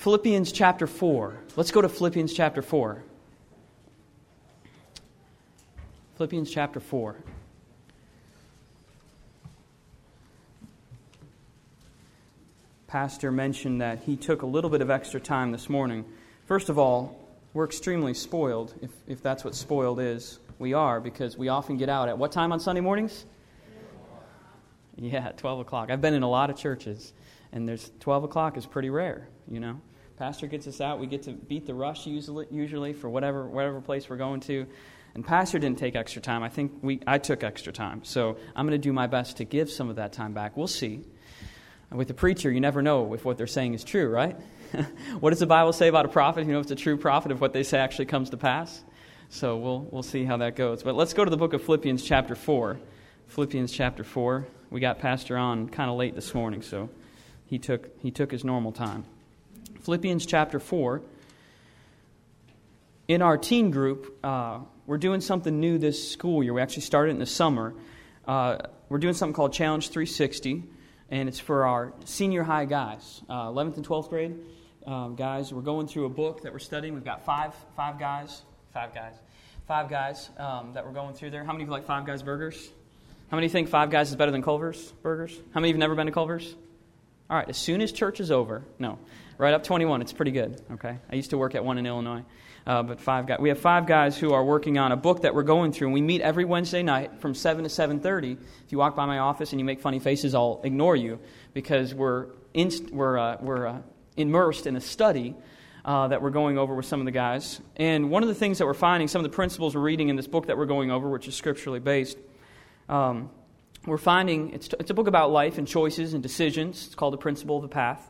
Philippians chapter 4. Let's go to Philippians chapter 4. Philippians chapter 4. Pastor mentioned that he took a little bit of extra time this morning. First of all, we're extremely spoiled, if that's what spoiled is. We are, because we often get out at what time on Sunday mornings? Yeah, 12 o'clock. I've been in a lot of churches, and 12 o'clock is pretty rare, you know. Pastor gets us out. We get to beat the rush usually for whatever place we're going to. And Pastor didn't take extra time. I took extra time. So I'm going to do my best to give some of that time back. We'll see. With the preacher, you never know if what they're saying is true, right? What does the Bible say about a prophet? You know if it's a true prophet if what they say actually comes to pass? So we'll see how that goes. But let's go to the book of Philippians chapter 4. Philippians chapter 4. We got Pastor on kind of late this morning, so he took his normal time. Philippians chapter 4. In our teen group, we're doing something new this school year. We actually started in the summer. We're doing something called Challenge 360, and it's for our senior high guys, 11th and 12th grade guys. We're going through a book that we're studying. We've got five guys that we're going through there. How many of you like Five Guys burgers? How many think Five Guys is better than Culver's burgers? How many of you have never been to Culver's? All right, as soon as church is over, right up 21, it's pretty good, okay? I used to work at one in Illinois, but we have 5 guys who are working on a book that we're going through, and we meet every Wednesday night from 7 to 7:30. If you walk by my office and you make funny faces, I'll ignore you, because we're immersed in a study that we're going over with some of the guys. And one of the things that we're finding, some of the principles we're reading in this book that we're going over, which is scripturally based, we're finding it's a book about life and choices and decisions. It's called The Principle of the Path.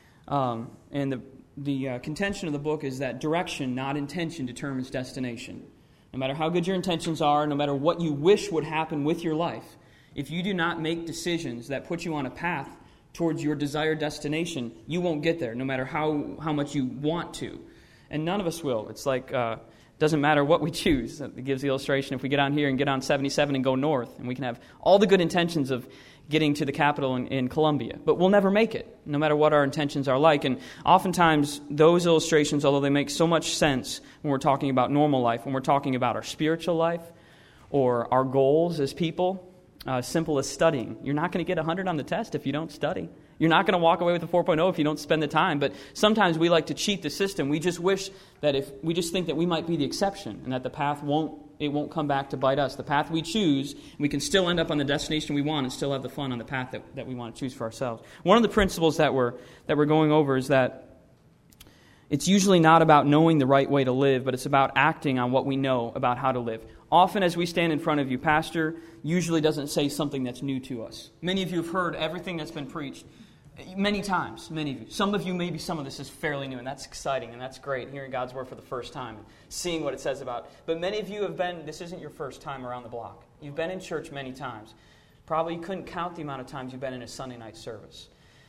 And the contention of the book is that direction, not intention, determines destination. No matter how good your intentions are, no matter what you wish would happen with your life, if you do not make decisions that put you on a path towards your desired destination, you won't get there, no matter how much you want to. And none of us will. It's like, doesn't matter what we choose. It gives the illustration, if we get on here and get on 77 and go north, and we can have all the good intentions of getting to the capital in Columbia, but we'll never make it, no matter what our intentions are like. And oftentimes, those illustrations, although they make so much sense when we're talking about normal life, when we're talking about our spiritual life, or our goals as people, simple as studying. You're not going to get 100 on the test if you don't study. You're not going to walk away with a 4.0 if you don't spend the time. But sometimes we like to cheat the system. We just wish that we just think that we might be the exception, and that the path won't come back to bite us. The path we choose, we can still end up on the destination we want and still have the fun on the path that we want to choose for ourselves. One of the principles that we're going over is that it's usually not about knowing the right way to live, but it's about acting on what we know about how to live. Often as we stand in front of you, Pastor usually doesn't say something that's new to us. Many of you have heard everything that's been preached many times, many of you. Some of you, maybe some of this is fairly new, and that's exciting, and that's great, hearing God's Word for the first time, and seeing what it says about. But many of you this isn't your first time around the block. You've been in church many times. Probably you couldn't count the amount of times you've been in a Sunday night service.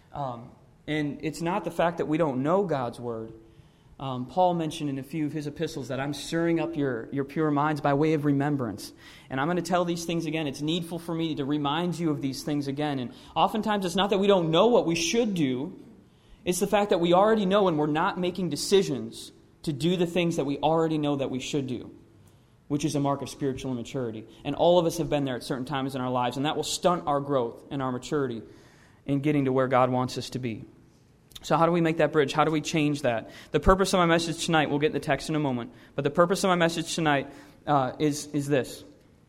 And it's not the fact that we don't know God's Word. Paul mentioned in a few of his epistles that I'm stirring up your pure minds by way of remembrance. And I'm going to tell these things again. It's needful for me to remind you of these things again. And oftentimes it's not that we don't know what we should do. It's the fact that we already know, and we're not making decisions to do the things that we already know that we should do, which is a mark of spiritual immaturity. And all of us have been there at certain times in our lives, and that will stunt our growth and our maturity in getting to where God wants us to be. So how do we make that bridge? How do we change that? The purpose of my message tonight, we'll get in the text in a moment, but the purpose of my message tonight is this.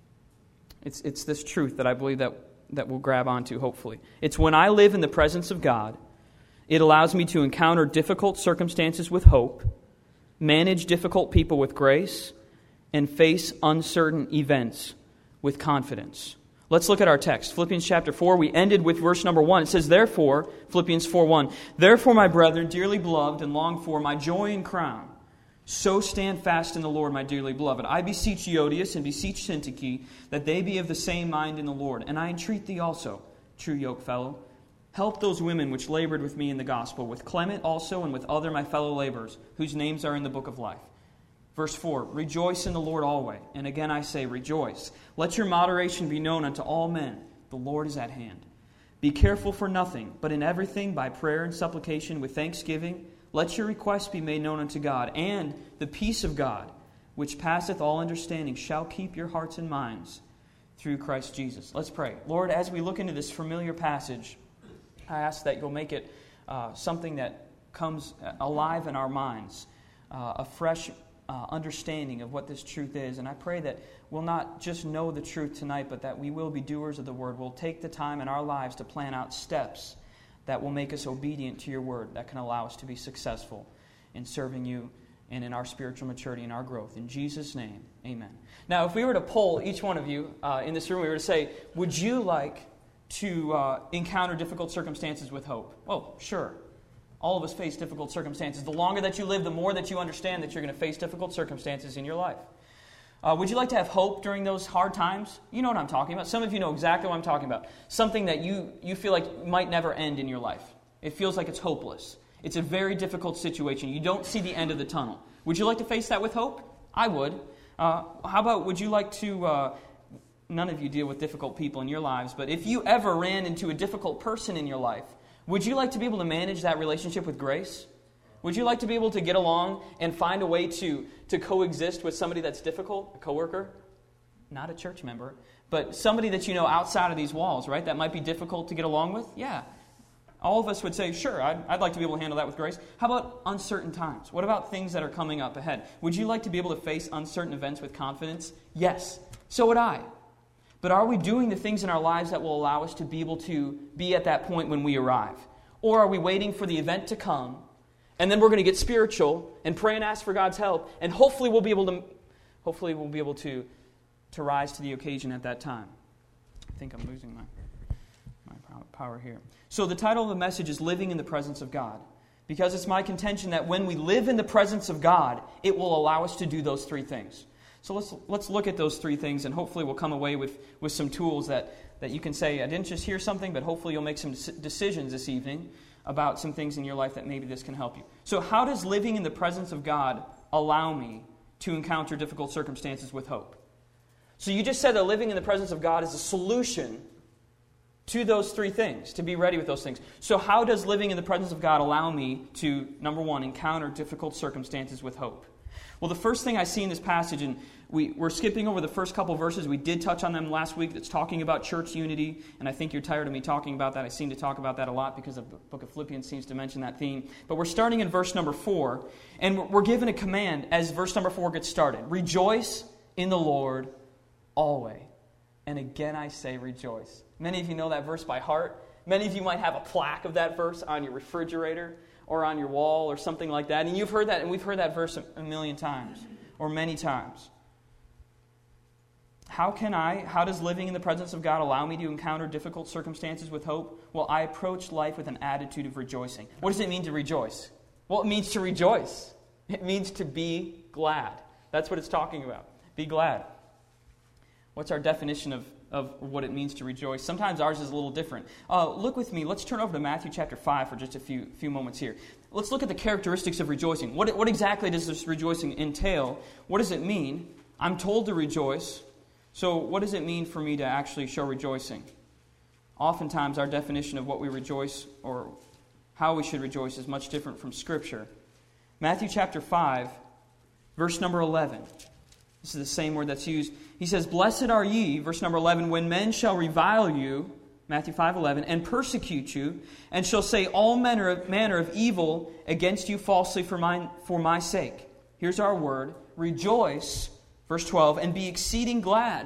It's this truth that I believe that we'll grab onto, hopefully. It's when I live in the presence of God, it allows me to encounter difficult circumstances with hope, manage difficult people with grace, and face uncertain events with confidence. Let's look at our text. Philippians chapter 4, we ended with verse number 1. It says, therefore, Philippians 4:1, therefore, my brethren, dearly beloved and longed for, my joy and crown, so stand fast in the Lord, my dearly beloved. I beseech Euodias and beseech Syntyche, that they be of the same mind in the Lord. And I entreat thee also, true yokefellow, help those women which labored with me in the gospel, with Clement also and with other my fellow laborers, whose names are in the book of life. Verse 4, rejoice in the Lord always. And again I say, rejoice. Let your moderation be known unto all men. The Lord is at hand. Be careful for nothing, but in everything by prayer and supplication with thanksgiving, let your requests be made known unto God, and the peace of God, which passeth all understanding, shall keep your hearts and minds through Christ Jesus. Let's pray. Lord, as we look into this familiar passage, I ask that you'll make it something that comes alive in our minds, a fresh understanding of what this truth is. And I pray that we'll not just know the truth tonight, but that we will be doers of the word. We'll take the time in our lives to plan out steps that will make us obedient to your word, that can allow us to be successful in serving you and in our spiritual maturity and our growth. In Jesus' name, amen. Now, if we were to poll each one of you in this room, we were to say, would you like to encounter difficult circumstances with hope? Well, sure. All of us face difficult circumstances. The longer that you live, the more that you understand that you're going to face difficult circumstances in your life. Would you like to have hope during those hard times? You know what I'm talking about. Some of you know exactly what I'm talking about. Something that you feel like might never end in your life. It feels like it's hopeless. It's a very difficult situation. You don't see the end of the tunnel. Would you like to face that with hope? I would. How about, would you like to... none of you deal with difficult people in your lives, but if you ever ran into a difficult person in your life, would you like to be able to manage that relationship with grace? Would you like to be able to get along and find a way to coexist with somebody that's difficult, a coworker? Not a church member, but somebody that you know outside of these walls, right? That might be difficult to get along with? Yeah. All of us would say, sure, I'd like to be able to handle that with grace. How about uncertain times? What about things that are coming up ahead? Would you like to be able to face uncertain events with confidence? Yes. So would I. But are we doing the things in our lives that will allow us to be able to be at that point when we arrive? Or are we waiting for the event to come, and then we're going to get spiritual and pray and ask for God's help, and hopefully we'll be able to rise to the occasion at that time? I think I'm losing my power here. So the title of the message is Living in the Presence of God, because it's my contention that when we live in the presence of God, it will allow us to do those three things. So let's look at those three things, and hopefully we'll come away with some tools that you can say, I didn't just hear something, but hopefully you'll make some decisions this evening about some things in your life that maybe this can help you. So how does living in the presence of God allow me to encounter difficult circumstances with hope? So you just said that living in the presence of God is a solution to those three things, to be ready with those things. So how does living in the presence of God allow me to, number one, encounter difficult circumstances with hope? Well, the first thing I see in this passage, and we're skipping over the first couple verses. We did touch on them last week. That's talking about church unity, and I think you're tired of me talking about that. I seem to talk about that a lot because the book of Philippians seems to mention that theme. But we're starting in verse number 4, and we're given a command as verse number 4 gets started. Rejoice in the Lord always. And again I say rejoice. Many of you know that verse by heart. Many of you might have a plaque of that verse on your refrigerator or on your wall or something like that. And you've heard that, and we've heard that verse a million times or many times. How does living in the presence of God allow me to encounter difficult circumstances with hope? Well, I approach life with an attitude of rejoicing. What does it mean to rejoice? Well, it means to rejoice. It means to be glad. That's what it's talking about. Be glad. What's our definition of what it means to rejoice? Sometimes ours is a little different. Look with me. Let's turn over to Matthew chapter 5 for just a few moments here. Let's look at the characteristics of rejoicing. What exactly does this rejoicing entail? What does it mean? I'm told to rejoice. So what does it mean for me to actually show rejoicing? Oftentimes our definition of what we rejoice or how we should rejoice is much different from Scripture. Matthew chapter 5, verse number 11. This is the same word that's used. He says, Blessed are ye, verse number 11, when men shall revile you, Matthew 5:11, and persecute you, and shall say all manner of evil against you falsely for my sake. Here's our word. Rejoice, verse 12, and be exceeding glad.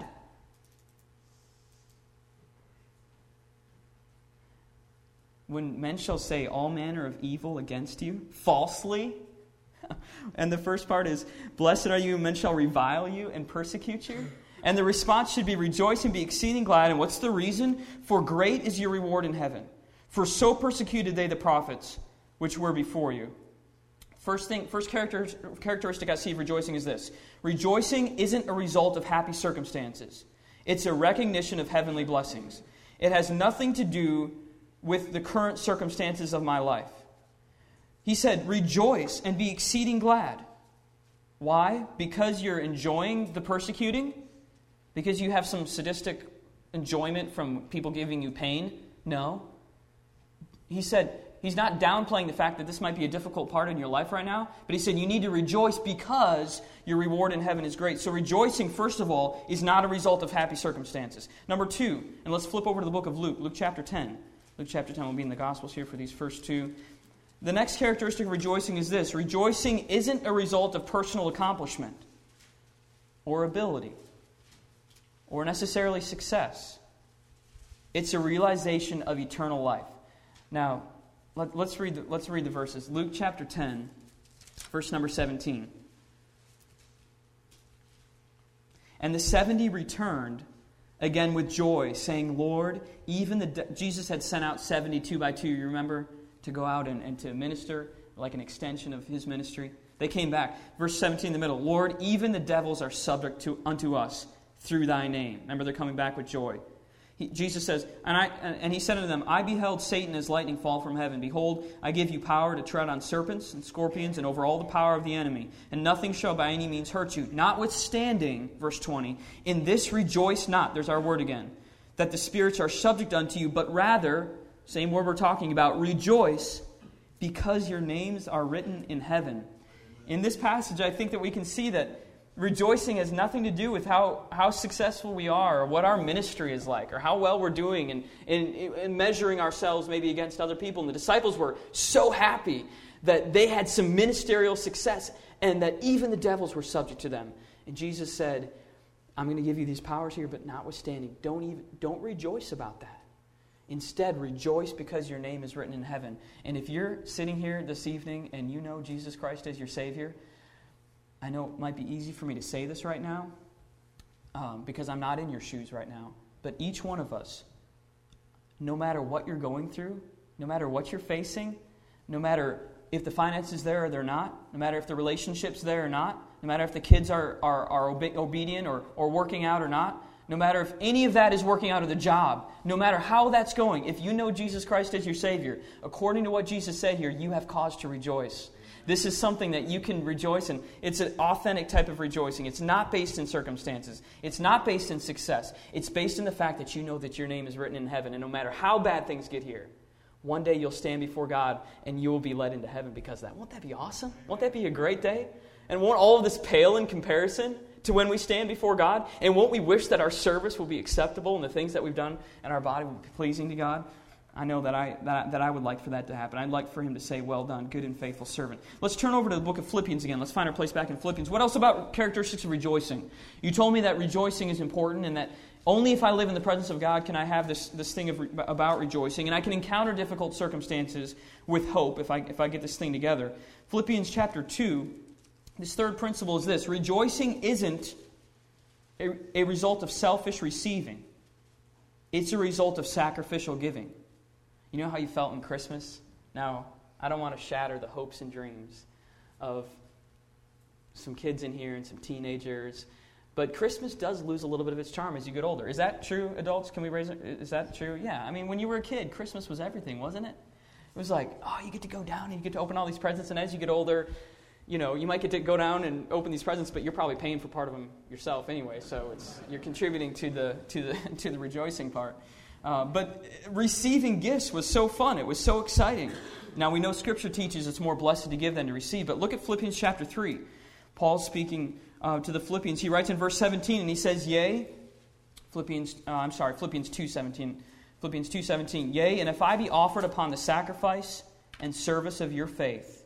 When men shall say all manner of evil against you falsely. And the first part is, Blessed are you when men shall revile you and persecute you. And the response should be, Rejoice and be exceeding glad. And what's the reason? For great is your reward in heaven. For so persecuted they the prophets which were before you. First characteristic I see of rejoicing is this. Rejoicing isn't a result of happy circumstances. It's a recognition of heavenly blessings. It has nothing to do with the current circumstances of my life. He said, rejoice and be exceeding glad. Why? Because you're enjoying the persecuting? Because you have some sadistic enjoyment from people giving you pain? No. He said, he's not downplaying the fact that this might be a difficult part in your life right now, but he said you need to rejoice because your reward in heaven is great. So rejoicing, first of all, is not a result of happy circumstances. Number two, and let's flip over to the book of Luke, Luke chapter 10. Luke chapter 10 will be in the Gospels here for these first two. The next characteristic of rejoicing is this. Rejoicing isn't a result of personal accomplishment or ability or necessarily success. It's a realization of eternal life. Now, let's read the verses. Luke chapter 10, verse number 17. And the 70 returned again with joy, saying, Lord, Jesus had sent out 72 by 2, you remember, to go out and to minister, like an extension of his ministry. They came back. Verse 17 in the middle, Lord, even the devils are subject unto us through thy name. Remember, they're coming back with joy. Jesus says, and he said unto them, I beheld Satan as lightning fall from heaven. Behold, I give you power to tread on serpents and scorpions and over all the power of the enemy, and nothing shall by any means hurt you. Notwithstanding, verse 20, in this rejoice not, there's our word again, that the spirits are subject unto you, but rather, same word we're talking about, rejoice because your names are written in heaven. In this passage, I think that we can see that rejoicing has nothing to do with how successful we are or what our ministry is like or how well we're doing and measuring ourselves maybe against other people. And the disciples were so happy that they had some ministerial success and that even the devils were subject to them. And Jesus said, I'm going to give you these powers here, but notwithstanding, don't rejoice about that. Instead, rejoice because your name is written in heaven. And if you're sitting here this evening and you know Jesus Christ as your Savior, I know it might be easy for me to say this right now because I'm not in your shoes right now. But each one of us, no matter what you're going through, no matter what you're facing, no matter if the finances there or they're not, no matter if the relationship's there or not, no matter if the kids are obedient or working out or not, no matter if any of that is working out of the job, no matter how that's going, if you know Jesus Christ as your Savior, according to what Jesus said here, you have cause to rejoice. This is something that you can rejoice in. It's an authentic type of rejoicing. It's not based in circumstances. It's not based in success. It's based in the fact that you know that your name is written in heaven. And no matter how bad things get here, one day you'll stand before God and you will be led into heaven because of that. Won't that be awesome? Won't that be a great day? And won't all of this pale in comparison to when we stand before God? And won't we wish that our service will be acceptable and the things that we've done in our body will be pleasing to God? I know that I would like for that to happen. I'd like for him to say, well done, good and faithful servant. Let's turn over to the book of Philippians again. Let's find our place back in Philippians. What else about characteristics of rejoicing? You told me that rejoicing is important and that only if I live in the presence of God can I have this thing about rejoicing. And I can encounter difficult circumstances with hope if I get this thing together. Philippians chapter 2, this third principle is this. Rejoicing isn't a result of selfish receiving. It's a result of sacrificial giving. You know how you felt in Christmas? Now, I don't want to shatter the hopes and dreams of some kids in here and some teenagers, but Christmas does lose a little bit of its charm as you get older. Is that true, adults? Can we raise it? Is that true? Yeah. I mean, when you were a kid, Christmas was everything, wasn't it? It was like, oh, you get to go down and you get to open all these presents, and as you get older, you know, you might get to go down and open these presents, but you're probably paying for part of them yourself anyway, so you're contributing to the rejoicing part. But receiving gifts was so fun. It was so exciting. Now, we know Scripture teaches it's more blessed to give than to receive. But look at Philippians chapter 3. Paul's speaking to the Philippians. He writes in verse 17, and he says, Yea, Philippians 2:17. Philippians 2:17. Yea, and if I be offered upon the sacrifice and service of your faith,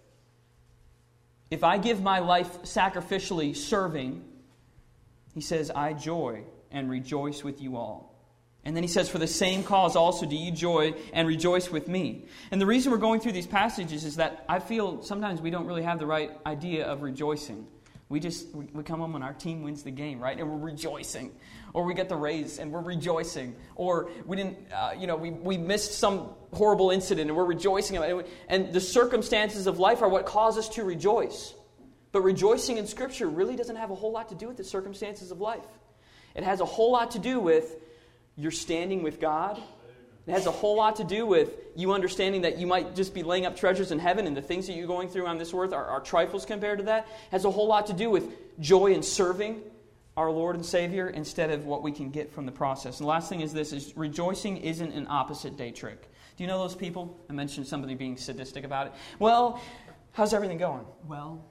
if I give my life sacrificially serving, he says, I joy and rejoice with you all. And then he says, for the same cause also do you joy and rejoice with me. And the reason we're going through these passages is that I feel sometimes we don't really have the right idea of rejoicing. We come home and our team wins the game, right? And we're rejoicing. Or we get the raise and we're rejoicing. Or we didn't, we missed some horrible incident and we're rejoicing. And the circumstances of life are what cause us to rejoice. But rejoicing in Scripture really doesn't have a whole lot to do with the circumstances of life. It has a whole lot to do with your standing with God. It has a whole lot to do with you understanding that you might just be laying up treasures in heaven and the things that you're going through on this earth are trifles compared to that. It has a whole lot to do with joy in serving our Lord and Savior instead of what we can get from the process. And the last thing is this, is rejoicing isn't an opposite day trick. Do you know those people? I mentioned somebody being sadistic about it. Well, how's everything going? Well,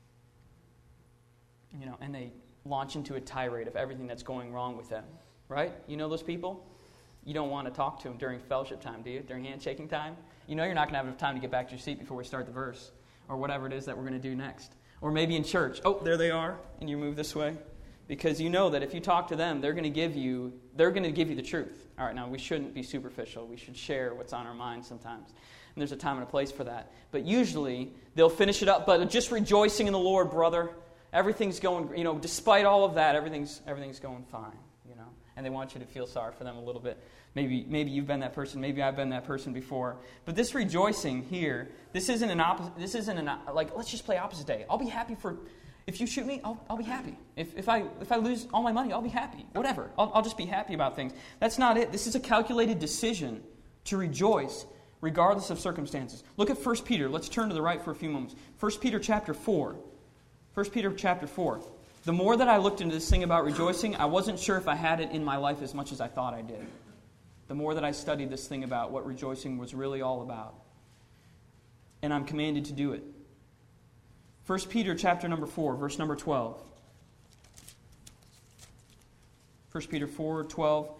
and they launch into a tirade of everything that's going wrong with them, right? You know those people? You don't want to talk to them during fellowship time, do you? During handshaking time? You know you're not going to have enough time to get back to your seat before we start the verse, or whatever it is that we're going to do next. Or maybe in church. Oh, there they are, and you move this way. Because you know that if you talk to them, they're going to give you the truth. All right, now we shouldn't be superficial. We should share what's on our mind sometimes. And there's a time and a place for that. But usually, they'll finish it up, but just rejoicing in the Lord, brother. Everything's going, despite all of that, everything's going fine, And they want you to feel sorry for them a little bit. Maybe you've been that person. Maybe I've been that person before. But this rejoicing here, this isn't like, let's just play opposite day. I'll be happy if you shoot me, I'll be happy. If I lose all my money, I'll be happy. Whatever. I'll just be happy about things. That's not it. This is a calculated decision to rejoice regardless of circumstances. Look at 1 Peter. Let's turn to the right for a few moments. 1 Peter chapter 4. 1 Peter chapter 4. The more that I looked into this thing about rejoicing, I wasn't sure if I had it in my life as much as I thought I did. The more that I studied this thing about what rejoicing was really all about. And I'm commanded to do it. 1 Peter chapter number 4, verse number 12. 1 Peter 4:12.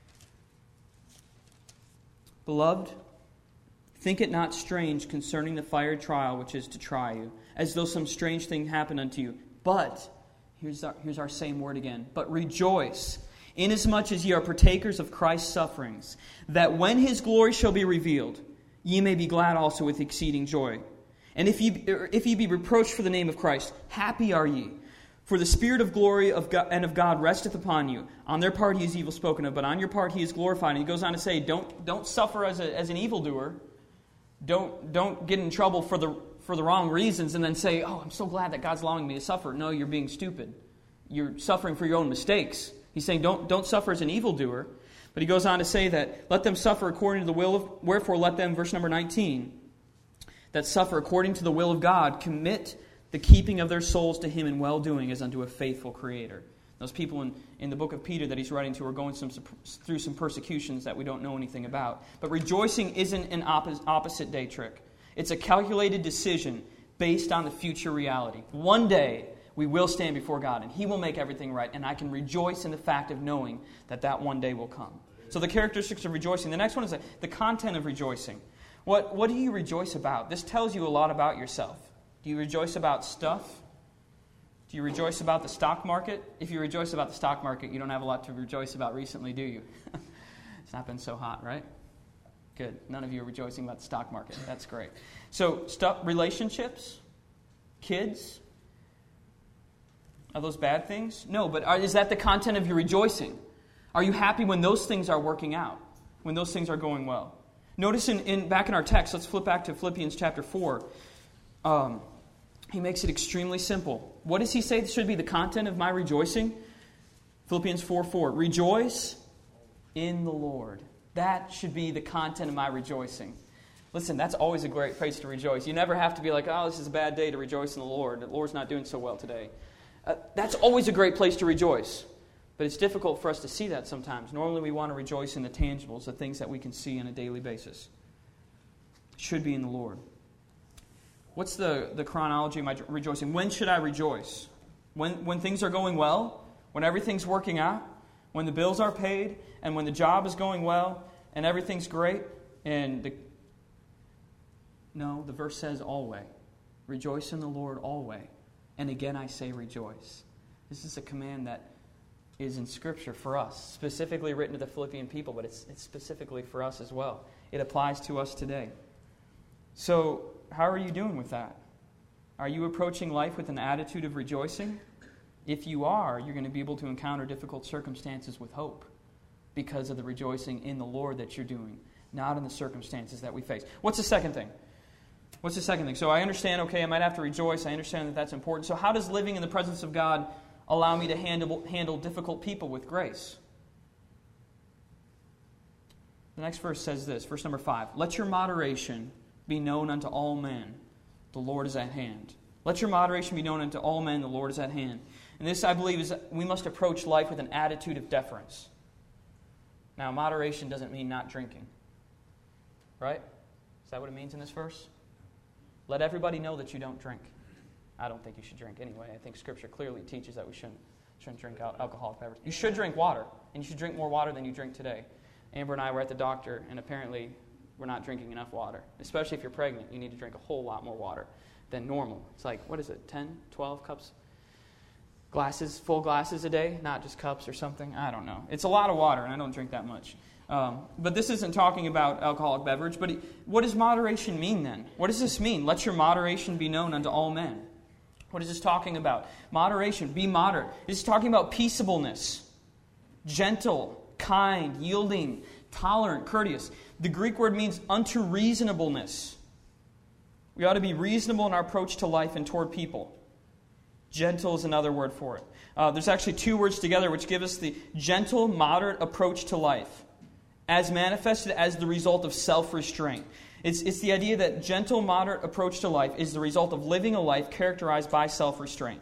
Beloved, think it not strange concerning the fiery trial which is to try you, as though some strange thing happened unto you. But, here's our same word again, but rejoice, inasmuch as ye are partakers of Christ's sufferings, that when His glory shall be revealed, ye may be glad also with exceeding joy. And if ye be reproached for the name of Christ, happy are ye. For the Spirit of glory of God, and of God resteth upon you. On their part He is evil spoken of, but on your part He is glorified. And He goes on to say, don't suffer as an evildoer. Don't get in trouble for the wrong reasons and then say, oh, I'm so glad that God's allowing me to suffer. No, you're being stupid. You're suffering for your own mistakes. He's saying don't suffer as an evildoer. But he goes on to say that let them suffer according to the will of, wherefore let them, verse number 19, that suffer according to the will of God, commit the keeping of their souls to Him in well-doing as unto a faithful Creator. Those people in the book of Peter that he's writing to are going through some persecutions that we don't know anything about. But rejoicing isn't an opposite day trick. It's a calculated decision based on the future reality. One day we will stand before God and He will make everything right. And I can rejoice in the fact of knowing that one day will come. So the characteristics of rejoicing. The next one is the content of rejoicing. What do you rejoice about? This tells you a lot about yourself. Do you rejoice about stuff? Do you rejoice about the stock market? If you rejoice about the stock market, you don't have a lot to rejoice about recently, do you? It's not been so hot, right? Good. None of you are rejoicing about the stock market. That's great. So, relationships, kids, are those bad things? No, but is that the content of your rejoicing? Are you happy when those things are working out? When those things are going well? Notice back in our text, let's flip back to Philippians chapter 4. He makes it extremely simple. What does he say should be the content of my rejoicing? Philippians 4:4. Rejoice in the Lord. That should be the content of my rejoicing. Listen, that's always a great place to rejoice. You never have to be like, oh, this is a bad day to rejoice in the Lord. The Lord's not doing so well today. That's always a great place to rejoice. But it's difficult for us to see that sometimes. Normally we want to rejoice in the tangibles, the things that we can see on a daily basis. It should be in the Lord. What's the chronology of my rejoicing? When should I rejoice? When things are going well? When everything's working out? When the bills are paid? And when the job is going well? And everything's great? No, the verse says always. Rejoice in the Lord always. And again I say rejoice. This is a command that is in Scripture for us. Specifically written to the Philippian people, but it's specifically for us as well. It applies to us today. So, how are you doing with that? Are you approaching life with an attitude of rejoicing? If you are, you're going to be able to encounter difficult circumstances with hope because of the rejoicing in the Lord that you're doing, not in the circumstances that we face. What's the second thing? So I understand, okay, I might have to rejoice. I understand that that's important. So how does living in the presence of God allow me to handle difficult people with grace? The next verse says this, verse number 5. Let your moderation be known unto all men. The Lord is at hand. Let your moderation be known unto all men. The Lord is at hand. And this, I believe, is we must approach life with an attitude of deference. Now, moderation doesn't mean not drinking. right? Is that what it means in this verse? Let everybody know that you don't drink. I don't think you should drink anyway. I think Scripture clearly teaches that we shouldn't drink alcoholic beverages. You should drink water, and you should drink more water than you drink today. Amber and I were at the doctor, and apparently we're not drinking enough water. Especially if you're pregnant, you need to drink a whole lot more water than normal. It's like, what is it, 10, 12 cups? Glasses, full glasses a day, not just cups or something. I don't know. It's a lot of water, and I don't drink that much. But this isn't talking about alcoholic beverage. But what does moderation mean then? What does this mean? Let your moderation be known unto all men. What is this talking about? Moderation, be moderate. This is talking about peaceableness, gentle, kind, yielding, tolerant, courteous. The Greek word means unto reasonableness. We ought to be reasonable in our approach to life and toward people. Gentle is another word for it. There's actually two words together which give us the gentle, moderate approach to life, as manifested as the result of self-restraint. It's the idea that gentle, moderate approach to life is the result of living a life characterized by self-restraint.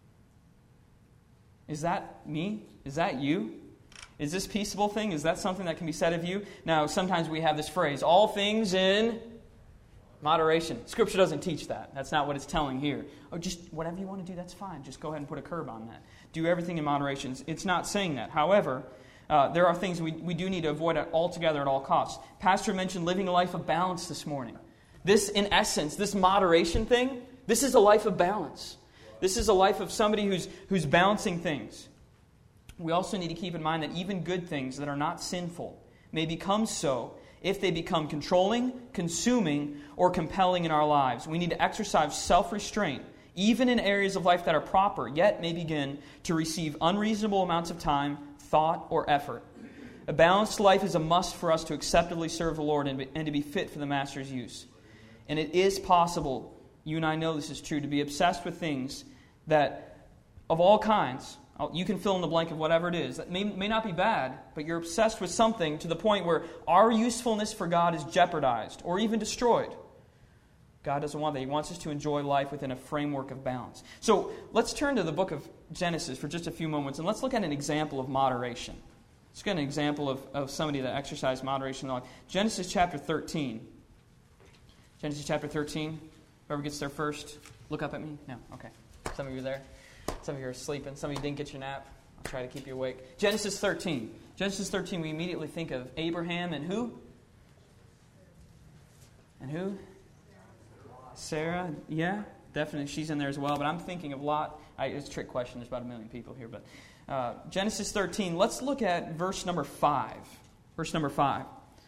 Is that me? Is that you? Is this peaceable thing? Is that something that can be said of you? Now, sometimes we have this phrase, all things in moderation. Scripture doesn't teach that. That's not what it's telling here. Oh, just whatever you want to do, that's fine. Just go ahead and put a curb on that. Do everything in moderation. It's not saying that. However, there are things we do need to avoid altogether at all costs. Pastor mentioned living a life of balance this morning. This, in essence, this moderation thing, this is a life of balance. This is a life of somebody who's balancing things. We also need to keep in mind that even good things that are not sinful may become so if they become controlling, consuming, or compelling in our lives. We need to exercise self-restraint, even in areas of life that are proper, yet may begin to receive unreasonable amounts of time, thought, or effort. A balanced life is a must for us to acceptably serve the Lord and to be fit for the Master's use. And it is possible, you and I know this is true, to be obsessed with things that, of all kinds, you can fill in the blank of whatever it is, that may not be bad, but you're obsessed with something to the point where our usefulness for God is jeopardized or even destroyed. God doesn't want that. He wants us to enjoy life within a framework of balance. So let's turn to the book of Genesis for just a few moments, and let's look at an example of moderation. Let's get an example of somebody that exercised moderation in life. Genesis chapter 13. Genesis chapter 13. Whoever gets there first, look up at me. No? Okay. Some of you are there. Some of you are sleeping. Some of you didn't get your nap. I'll try to keep you awake. Genesis 13. Genesis 13, we immediately think of Abraham and who? And who? Sarah. Yeah, definitely. She's in there as well. But I'm thinking of Lot. It's a trick question. There's about 1 million people here. But Genesis 13. Let's look at verse number 5. Verse number 5.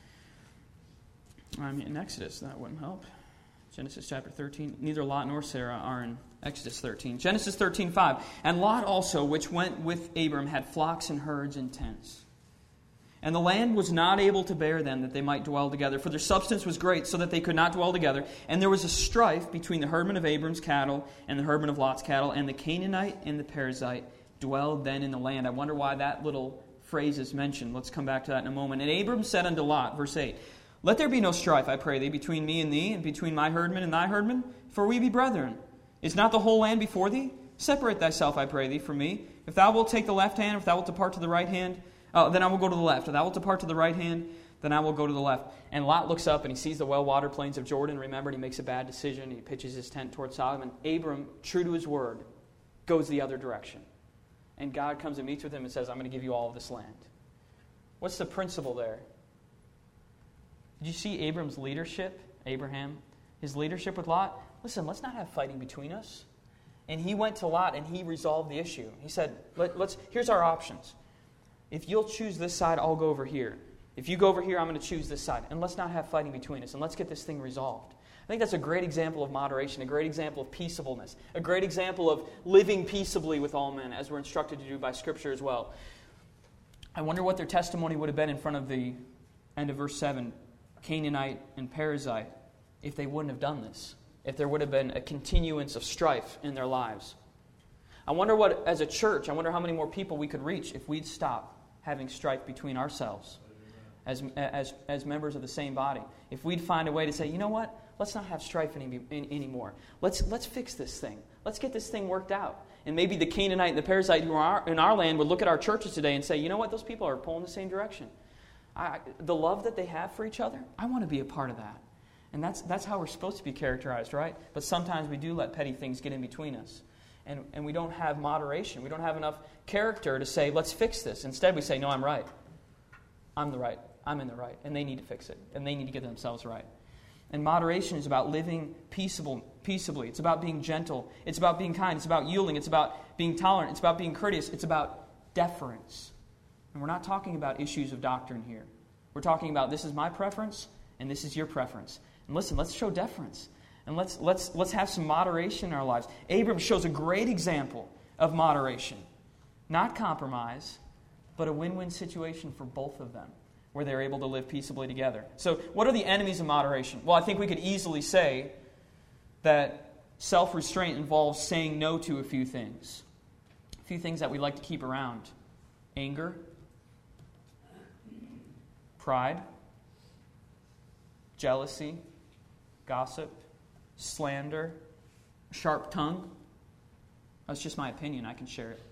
I'm in Exodus. That wouldn't help. Genesis chapter 13. Neither Lot nor Sarah are in Exodus 13. Genesis 13:5. And Lot also, which went with Abram, had flocks and herds and tents. And the land was not able to bear them, that they might dwell together, for their substance was great, so that they could not dwell together. And there was a strife between the herdmen of Abram's cattle and the herdmen of Lot's cattle, and the Canaanite and the Perizzite dwelled then in the land. I wonder why that little phrase is mentioned. Let's come back to that in a moment. And Abram said unto Lot, verse 8, Let there be no strife, I pray thee, between me and thee, and between my herdmen and thy herdmen, for we be brethren. Is not the whole land before thee? Separate thyself, I pray thee, from me. If thou wilt take the left hand, if thou wilt depart to the right hand, then I will go to the left. If thou wilt depart to the right hand, then I will go to the left. And Lot looks up and he sees the well-watered plains of Jordan. Remember, he makes a bad decision. He pitches his tent toward Sodom. And Abram, true to his word, goes the other direction. And God comes and meets with him and says, I'm going to give you all of this land. What's the principle there? Did you see Abram's leadership, Abraham, his leadership with Lot? Listen, let's not have fighting between us. And he went to Lot and he resolved the issue. He said, here's our options. If you'll choose this side, I'll go over here. If you go over here, I'm going to choose this side. And let's not have fighting between us. And let's get this thing resolved. I think that's a great example of moderation, a great example of peaceableness, a great example of living peaceably with all men, as we're instructed to do by Scripture as well. I wonder what their testimony would have been in front of the end of verse 7, Canaanite and Perizzite, if they wouldn't have done this, if there would have been a continuance of strife in their lives. I wonder what, as a church, I wonder how many more people we could reach if we'd stop having strife between ourselves as members of the same body. If we'd find a way to say, you know what, let's not have strife anymore. Let's fix this thing. Let's get this thing worked out. And maybe the Canaanite and the Perizzite who are in our land would look at our churches today and say, you know what, those people are pulling the same direction. The love that they have for each other, I want to be a part of that. And that's how we're supposed to be characterized, right? But sometimes we do let petty things get in between us. And we don't have moderation. We don't have enough character to say, let's fix this. Instead, we say, no, I'm right. I'm the right. I'm in the right. And they need to fix it. And they need to get themselves right. And moderation is about living peaceably. It's about being gentle. It's about being kind. It's about yielding. It's about being tolerant. It's about being courteous. It's about deference. And we're not talking about issues of doctrine here. We're talking about this is my preference and this is your preference. And listen, let's show deference. And let's have some moderation in our lives. Abram shows a great example of moderation. Not compromise, but a win-win situation for both of them, where they're able to live peaceably together. So what are the enemies of moderation? Well, I think we could easily say that self-restraint involves saying no to a few things. A few things that we like to keep around. Anger, pride, jealousy, gossip, slander, sharp tongue. That's just my opinion. I can share it.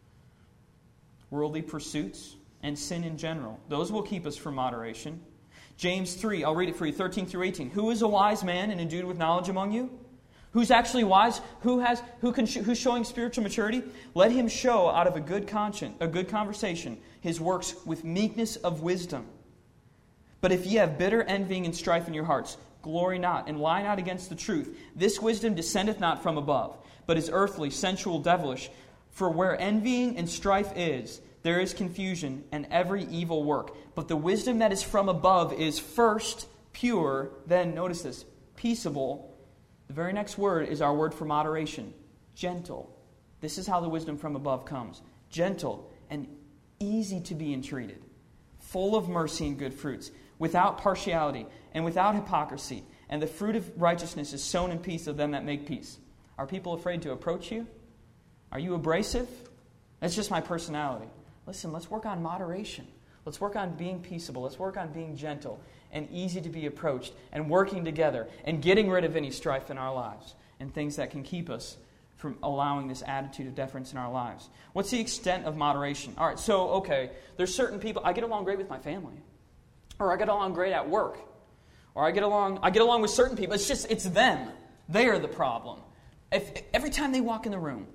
Worldly pursuits and sin in general. Those will keep us from moderation. James 3, I'll read it for you, 13 through 18. Who is a wise man and endued with knowledge among you? Who's actually wise? Who's showing spiritual maturity? Let him show out of a good conversation his works with meekness of wisdom. But if ye have bitter envying and strife in your hearts, glory not, and lie not against the truth. This wisdom descendeth not from above, but is earthly, sensual, devilish. For where envying and strife is, there is confusion and every evil work. But the wisdom that is from above is first pure, then, notice this, peaceable. The very next word is our word for moderation, gentle. This is how the wisdom from above comes. Gentle and easy to be entreated, full of mercy and good fruits, without partiality and without hypocrisy. And the fruit of righteousness is sown in peace of them that make peace. Are people afraid to approach you? Are you abrasive? That's just my personality. Listen, let's work on moderation. Let's work on being peaceable. Let's work on being gentle and easy to be approached and working together and getting rid of any strife in our lives and things that can keep us from allowing this attitude of deference in our lives. What's the extent of moderation? All right, so, okay, there's certain people, I get along great with my family. Or I get along great at work. Or I get along with certain people. It's them. They are the problem. Every time they walk in the room,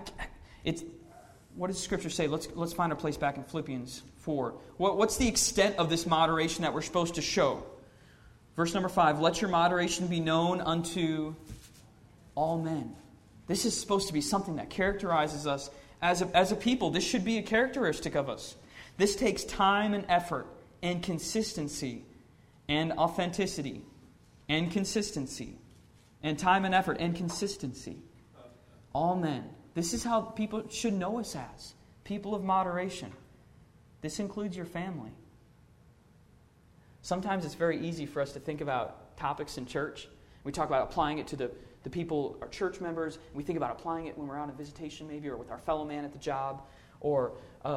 what does Scripture say? Let's find our place back in Philippians 4. What's the extent of this moderation that we're supposed to show? Verse number 5, let your moderation be known unto all men. This is supposed to be something that characterizes us as a people. This should be a characteristic of us. This takes time and effort and consistency and authenticity and consistency and time and effort and consistency. All men. This is how people should know us as people of moderation. This includes your family. Sometimes it's very easy for us to think about topics in church. We talk about applying it to the people, our church members. We think about applying it when we're out on visitation maybe, or with our fellow man at the job, or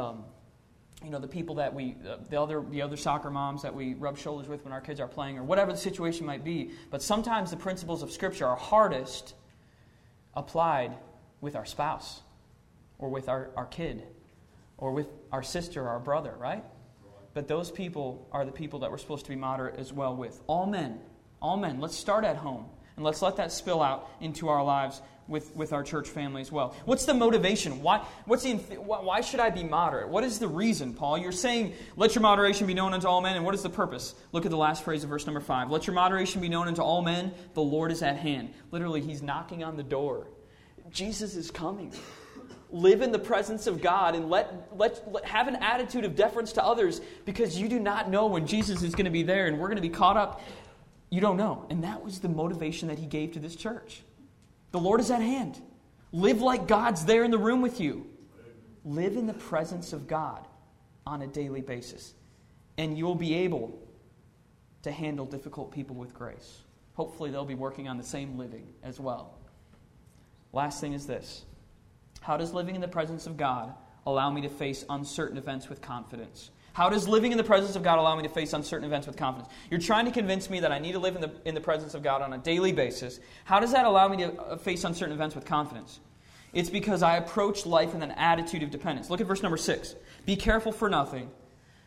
the people that the other soccer moms that we rub shoulders with when our kids are playing, or whatever the situation might be. But sometimes the principles of Scripture are hardest applied with our spouse, or with our kid, or with our sister or our brother, right? But those people are the people that we're supposed to be moderate as well with. All men. Let's start at home, and let's let that spill out into our lives with our church family as well. What's the motivation? Why should I be moderate? What is the reason, Paul? You're saying, let your moderation be known unto all men, and what is the purpose? Look at the last phrase of verse number 5. Let your moderation be known unto all men, the Lord is at hand. Literally, He's knocking on the door. Jesus is coming. Live in the presence of God and have an attitude of deference to others, because you do not know when Jesus is going to be there and we're going to be caught up. You don't know. And that was the motivation that He gave to this church. The Lord is at hand. Live like God's there in the room with you. Live in the presence of God on a daily basis. And you'll be able to handle difficult people with grace. Hopefully they'll be working on the same living as well. Last thing is this. How does living in the presence of God allow me to face uncertain events with confidence? How does living in the presence of God allow me to face uncertain events with confidence? You're trying to convince me that I need to live in the presence of God on a daily basis. How does that allow me to face uncertain events with confidence? It's because I approach life with an attitude of dependence. Look at verse number 6. Be careful for nothing,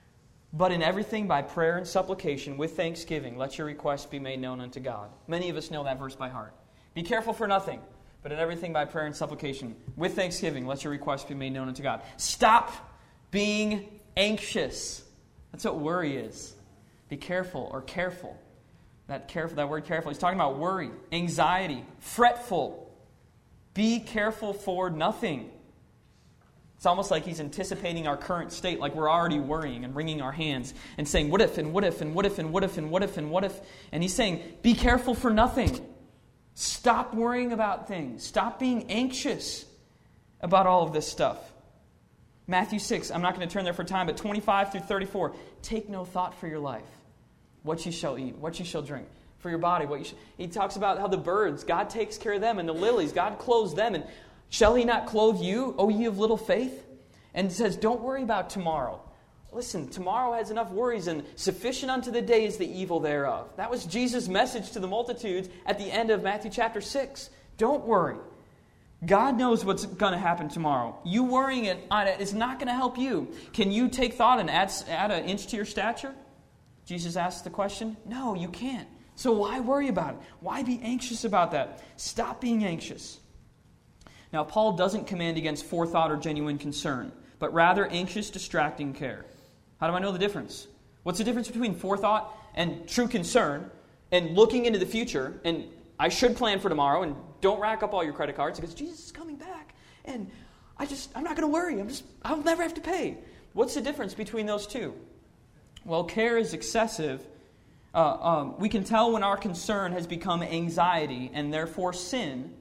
But in everything by prayer and supplication with thanksgiving, let your requests be made known unto God. Many of us know that verse by heart. Be careful for nothing, but in everything by prayer and supplication with thanksgiving, let your requests be made known unto God. Stop being anxious. That's what worry is. Be careful or careful. That word careful, he's talking about worry, anxiety, fretful. Be careful for nothing. It's almost like he's anticipating our current state, like we're already worrying and wringing our hands and saying, what if, and what if, and what if, and what if, and what if, and what if. And he's saying, be careful for nothing. Stop worrying about things. Stop being anxious about all of this stuff. Matthew 6, I'm not going to turn there for time, but 25 through 34. Take no thought for your life, what you shall eat, what you shall drink. For your body, he talks about how the birds, God takes care of them, and the lilies, God clothes them, and shall He not clothe you, O ye of little faith? And it says, don't worry about tomorrow. Listen, tomorrow has enough worries, and sufficient unto the day is the evil thereof. That was Jesus' message to the multitudes at the end of Matthew chapter 6. Don't worry. God knows what's going to happen tomorrow. You worrying on it is not going to help you. Can you take thought and add an inch to your stature? Jesus asked the question. No, you can't. So why worry about it? Why be anxious about that? Stop being anxious. Now, Paul doesn't command against forethought or genuine concern, but rather anxious, distracting care. How do I know the difference? What's the difference between forethought and true concern and looking into the future? And I should plan for tomorrow and don't rack up all your credit cards because Jesus is coming back. And I'm not going to worry. I'll never have to pay. What's the difference between those two? Well, care is excessive. We can tell when our concern has become anxiety and therefore sin.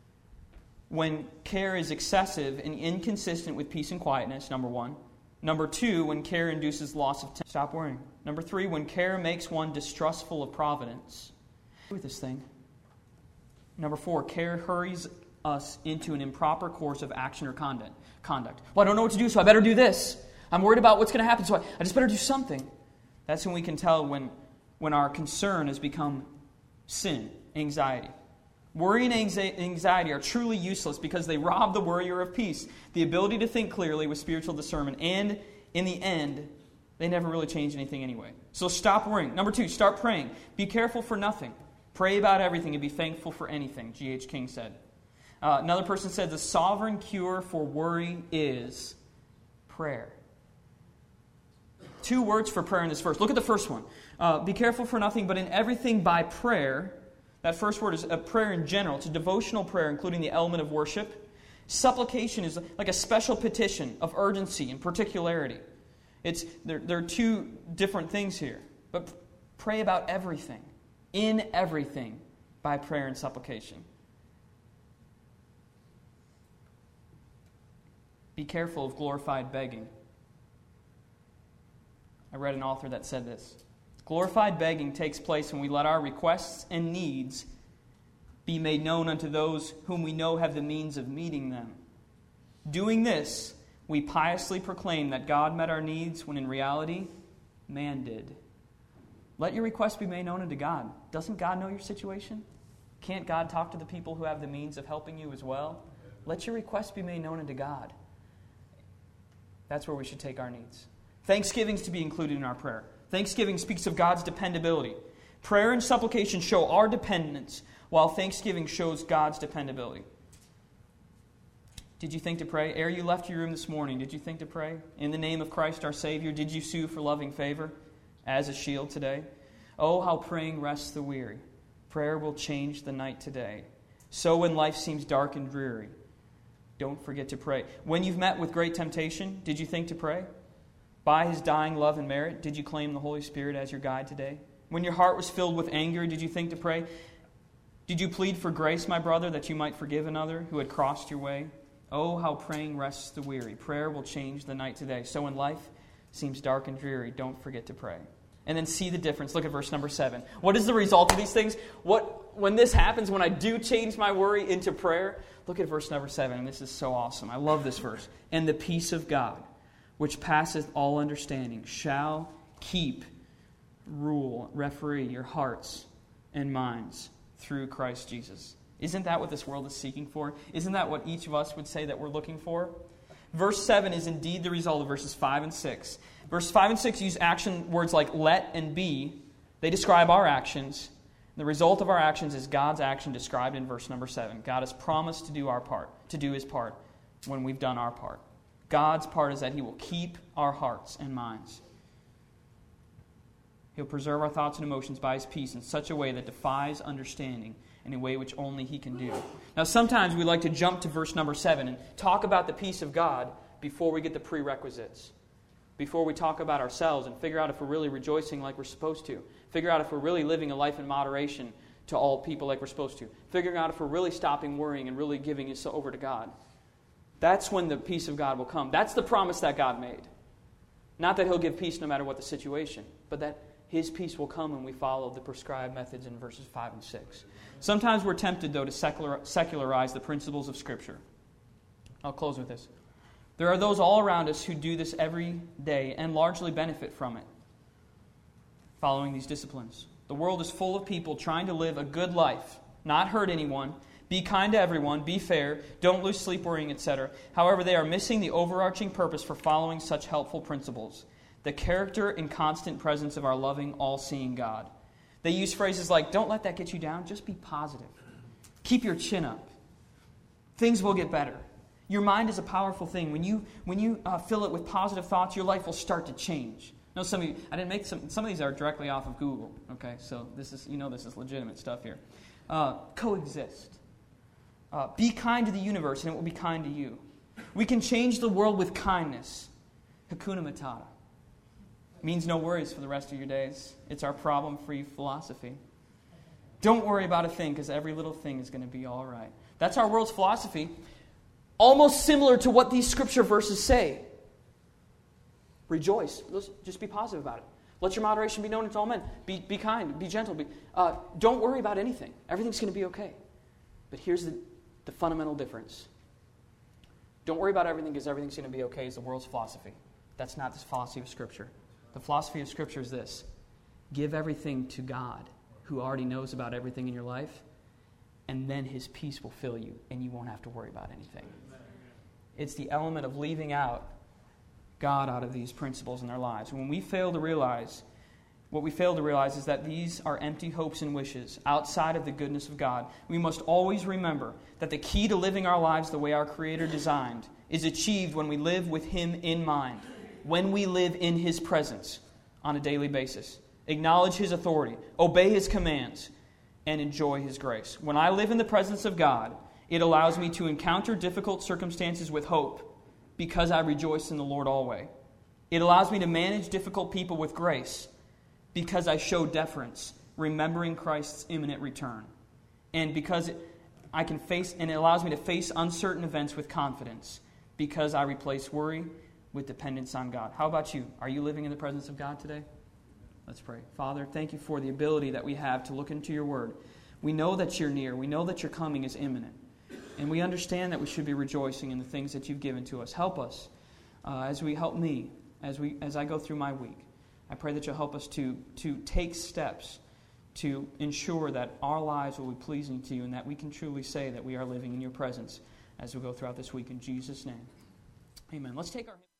When care is excessive and inconsistent with peace and quietness, number one. Number two, when care induces loss of temper. Stop worrying. Number three, when care makes one distrustful of providence. With this thing. Number four, care hurries us into an improper course of action or conduct. Well, I don't know what to do, so I better do this. I'm worried about what's going to happen, so I just better do something. That's when we can tell when our concern has become sin, anxiety. Worry and anxiety are truly useless because they rob the worrier of peace, the ability to think clearly with spiritual discernment, and in the end, they never really change anything anyway. So stop worrying. Number two, start praying. Be careful for nothing. Pray about everything and be thankful for anything, G.H. King said. Another person said the sovereign cure for worry is prayer. Two words for prayer in this verse. Look at the first one. Be careful for nothing, but in everything by prayer. That first word is a prayer in general. It's a devotional prayer, including the element of worship. Supplication is like a special petition of urgency and particularity. There are two different things here. But pray about everything, in everything, by prayer and supplication. Be careful of glorified begging. I read an author that said this. Glorified begging takes place when we let our requests and needs be made known unto those whom we know have the means of meeting them. Doing this, we piously proclaim that God met our needs when in reality, man did. Let your requests be made known unto God. Doesn't God know your situation? Can't God talk to the people who have the means of helping you as well? Let your requests be made known unto God. That's where we should take our needs. Thanksgiving is to be included in our prayer. Thanksgiving speaks of God's dependability. Prayer and supplication show our dependence, while thanksgiving shows God's dependability. Did you think to pray? Ere you left your room this morning, did you think to pray? In the name of Christ our Savior, did you sue for loving favor as a shield today? Oh, how praying rests the weary. Prayer will change the night today. So when life seems dark and dreary, don't forget to pray. When you've met with great temptation, did you think to pray? By His dying love and merit, did you claim the Holy Spirit as your guide today? When your heart was filled with anger, did you think to pray? Did you plead for grace, my brother, that you might forgive another who had crossed your way? Oh, how praying rests the weary. Prayer will change the night today. So when life seems dark and dreary, don't forget to pray. And then see the difference. Look at verse number 7. What is the result of these things? When this happens, when I do change my worry into prayer, look at verse number 7. And this is so awesome. I love this verse. And the peace of God, which passeth all understanding, shall keep, referee your hearts and minds through Christ Jesus. Isn't that what this world is seeking for? Isn't that what each of us would say that we're looking for? Verse 7 is indeed the result of verses 5 and 6. Verse 5 and 6 use action words like let and be. They describe our actions. The result of our actions is God's action described in verse number 7. God has promised to do our part, to do His part when we've done our part. God's part is that He will keep our hearts and minds. He'll preserve our thoughts and emotions by His peace in such a way that defies understanding, in a way which only He can do. Now, sometimes we like to jump to verse number 7 and talk about the peace of God before we get the prerequisites. Before we talk about ourselves and figure out if we're really rejoicing like we're supposed to. Figure out if we're really living a life in moderation to all people like we're supposed to. Figuring out if we're really stopping worrying and really giving it over to God. That's when the peace of God will come. That's the promise that God made. Not that He'll give peace no matter what the situation, but that His peace will come when we follow the prescribed methods in verses 5 and 6. Sometimes we're tempted, though, to secularize the principles of Scripture. I'll close with this. There are those all around us who do this every day and largely benefit from it, following these disciplines. The world is full of people trying to live a good life, not hurt anyone, be kind to everyone, be fair, don't lose sleep worrying, etc. However, they are missing the overarching purpose for following such helpful principles. The character and constant presence of our loving, all-seeing God. They use phrases like, don't let that get you down, just be positive. Keep your chin up. Things will get better. Your mind is a powerful thing. When you fill it with positive thoughts, your life will start to change. Now, some of you, I didn't make some of these are directly off of Google. Okay, so this is legitimate stuff here. Coexist. Be kind to the universe, and it will be kind to you. We can change the world with kindness. Hakuna Matata. Means no worries for the rest of your days. It's our problem-free philosophy. Don't worry about a thing, because every little thing is going to be all right. That's our world's philosophy. Almost similar to what these scripture verses say. Rejoice. Just be positive about it. Let your moderation be known to all men. Be kind. Be gentle. Don't worry about anything. Everything's going to be okay. But here's the fundamental difference. Don't worry about everything because everything's going to be okay is the world's philosophy. That's not the philosophy of Scripture. The philosophy of Scripture is this. Give everything to God, who already knows about everything in your life, and then His peace will fill you, and you won't have to worry about anything. It's the element of leaving out God out of these principles in their lives. When we fail to realize, what we fail to realize is that these are empty hopes and wishes outside of the goodness of God. We must always remember that the key to living our lives the way our Creator designed is achieved when we live with Him in mind, when we live in His presence on a daily basis, acknowledge His authority, obey His commands, and enjoy His grace. When I live in the presence of God, it allows me to encounter difficult circumstances with hope because I rejoice in the Lord always. It allows me to manage difficult people with grace because I show deference, remembering Christ's imminent return. And because it allows me to face uncertain events with confidence because I replace worry with dependence on God. How about you? Are you living in the presence of God today? Let's pray. Father, thank you for the ability that we have to look into your word. We know that you're near. We know that your coming is imminent. And we understand that we should be rejoicing in the things that you've given to us. Help us as I go through my week. I pray that you'll help us to take steps to ensure that our lives will be pleasing to you and that we can truly say that we are living in your presence as we go throughout this week. In Jesus' name, amen. Let's take our